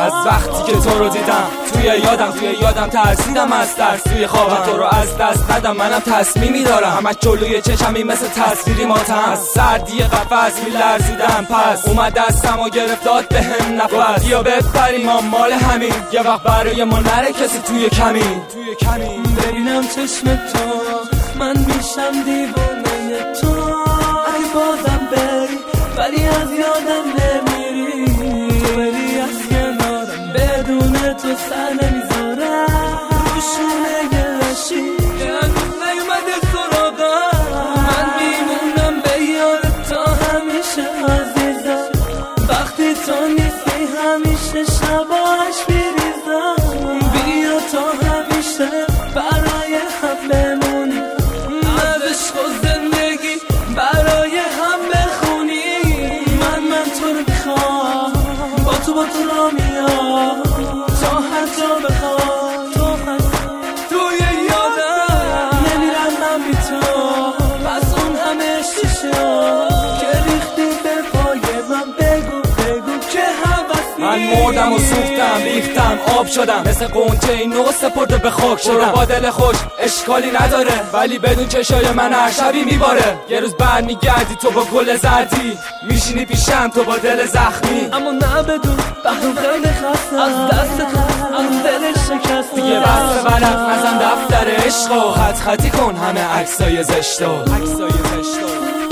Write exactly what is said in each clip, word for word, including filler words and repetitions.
از وقتی که تو رو دیدم. توی یادم توی یادم ترسیدم از ترس توی خوابم تو رو از دست ندم. منم تصمیمی دارم همش جلوی چشمی مثل تصویری ماتم. از سردی قفس میلرزیدم پس اومد دستم و گرفت داد بهم نفس. بیا بپریم ما مال همین یه وقت برای ما نره کسی توی کمین توی کمین. ببینم چشم تو من میشم دیوانه تو. اگه بازم بری ولی از یادم نمیری. تو بری از کنارم بدون تو سر نمیذارم. روشونه گلشی که هنوز نیومده سراغم. من میمونم به یاد تا همیشه عزیزم. وقتی تو نیستی همیشه شباش میریزم. بیا تا همیشه برای هم بمونی. از عشق و زندگی برای هم بخونی. من من تو رو میخوام با تو با تو را میام تا هر جا بخوام. تو هستی توی یادم نمیرم من بی تو. پس اون همه شیشا که ریختی به پای من بگو بگو که هوس نیست. من مردم و سوختم ریختم آب شدم مثل قنچه این نو سپرده به خاک شدم. با دل خوش اشکالی نداره ولی بدون چشای من هر شبی میباره. یه روز برمیگردی تو با گل زردی میشینی پیشم تو با دل زخمی. اما نه بدون بخون خیلی خستم از دست تو از دل شکست. دیگه بس ورق نزن دفتر عشق و خط خطی کن همه عکسای زشتو عکسای زشتو.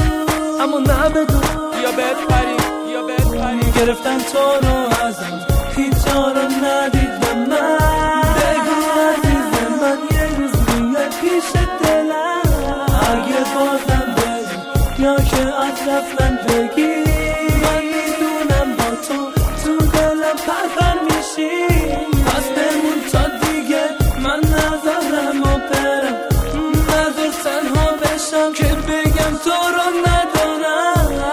اما نه بدون بیا بپریم بیا بپریم. گرفتن تو رو ازم هیچ جا رو ندیدم من. بگو عزیز من یه روز میای پیش دلم. اگه بازم بری یا که از رفتن بگی. من میدونم با تو تو دلم پرپر میشی. پس بمون تا دیگه من نذارم و برم. نذار تنها بشم که بگم تو رو ندارم.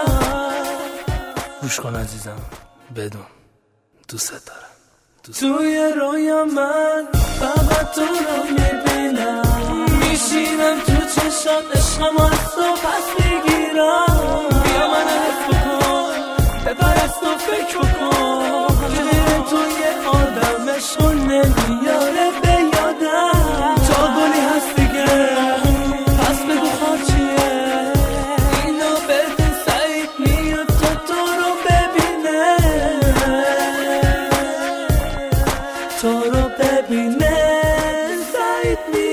گوش کن عزیزم بدون دوست دارم. دوست توی رویا من فقط تو رو میبینم. میشینم تو چشات عشقم از تو پس میگیرم. بیا من حس بکن بپرست و فکر بکن که غیر تو یه آدم عشق نمیاره به یادم. تا گلی هست دیگه پس بگو خواب چیه. اینو بده سعید میاد تا تو رو ببینه. تو رو ببینه سعید میاد.